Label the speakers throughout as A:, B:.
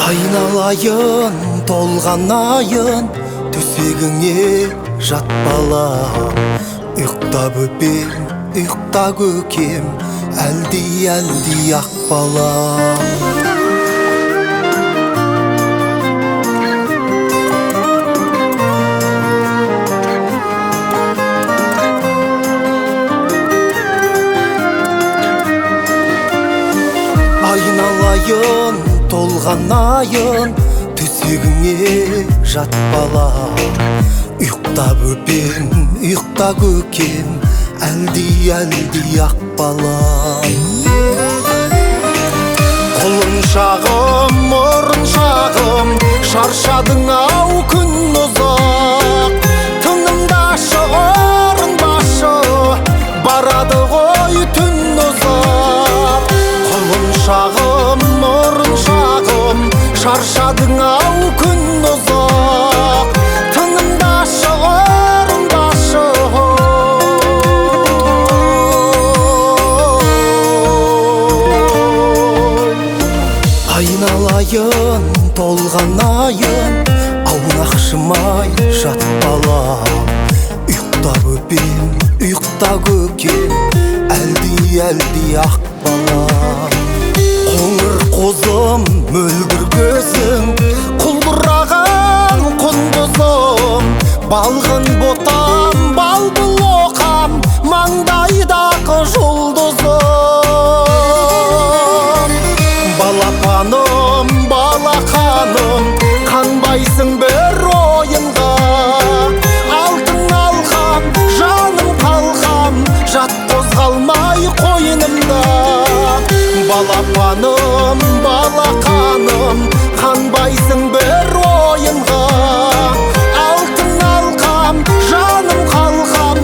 A: Айналайын толған айын төсегіңе жат бала. Ұйықта бөпем, ұйықта көкем, әлди ақ бала. Айналайын толған айын төсегіңе жат бала. Ұйықта бөпем, ұйықта көкем, әлди ақ бала. Қолың шағым, мұрын шағым, шаршадың ау күн ұзақ. Тыңымдашы, орындашы, барады ғой түн ұзақ. Қолың шағым, мұрын шағым, шаршадың ау күн ұзақ. Тыңымдашы, орындашы. Айналайын толған айын, аунақшымай жат бала. Ұйықта бөпем, ұйықта көкем, әлди ақ бала. Қоңыр қозым, мөлдір көзің, құлдыраған құндызым. Балғын ботам, балбыл оқам, маңдайдағы жұлдызым. Балапаным, балақаным, қанбайсың бір ойынға. Алтын алғам, жаным қалғам, жат қозғалмай қойнымда. Балапаным, балақаным, қанбайсың бір ойынға. Алтын алғам, жаным қалғам.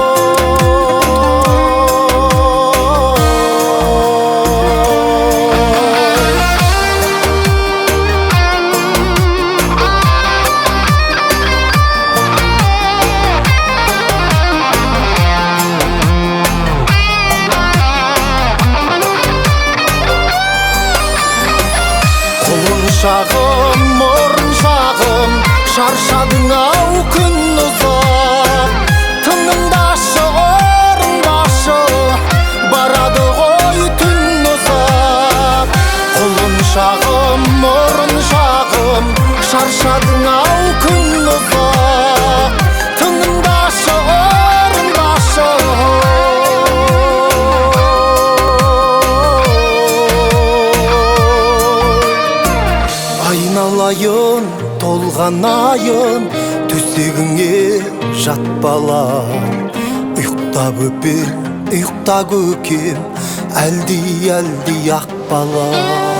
A: Шағым, мұрын шағым, шаршадың ау күн ұзақ. Тыңымдашы, орындашы, барады ғой түн ұзақ. Қолын шағым, мұрын шағым, шаршадың ау күн ұзақ. Тыңымдашы, орындашы. Айналайын толған айын төсегіңе жат бала. Ұйықта бөпем, ұйықта көкем, әлди ақ бала.